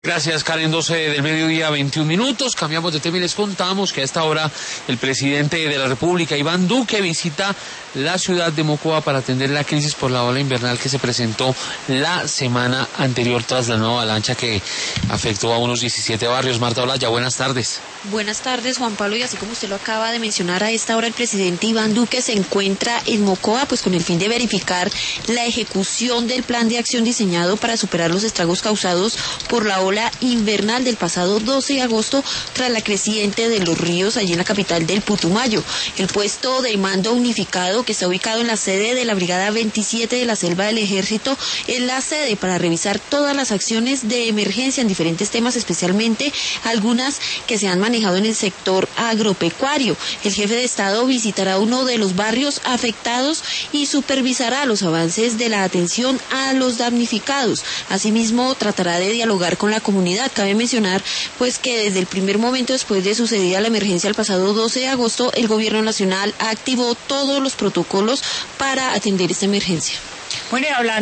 Gracias, Karen. 12 del mediodía, 21 minutos. Cambiamos de tema y les contamos que a esta hora el presidente de la República, Iván Duque, visita la ciudad de Mocoa para atender la crisis por la ola invernal que se presentó la semana anterior tras la nueva avalancha que afectó a unos 17 barrios. Marta Olaya, buenas tardes. Buenas tardes, Juan Pablo, y así como usted lo acaba de mencionar, a esta hora el presidente Iván Duque se encuentra en Mocoa, pues con el fin de verificar la ejecución del plan de acción diseñado para superar los estragos causados por la ola invernal del pasado 12 de agosto tras la creciente de los ríos allí en la capital del Putumayo. El puesto de mando unificado que está ubicado en la sede de la Brigada 27 de la Selva del Ejército es la sede para revisar todas las acciones de emergencia en diferentes temas, especialmente algunas que se han manejado en el sector agropecuario. El jefe de Estado visitará uno de los barrios afectados y supervisará los avances de la atención a los damnificados. Asimismo, tratará de dialogar con la comunidad. Cabe mencionar pues que desde el primer momento después de sucedida la emergencia el pasado 12 de agosto, el gobierno nacional activó todos los protocolos para atender esta emergencia. Bueno, y hablando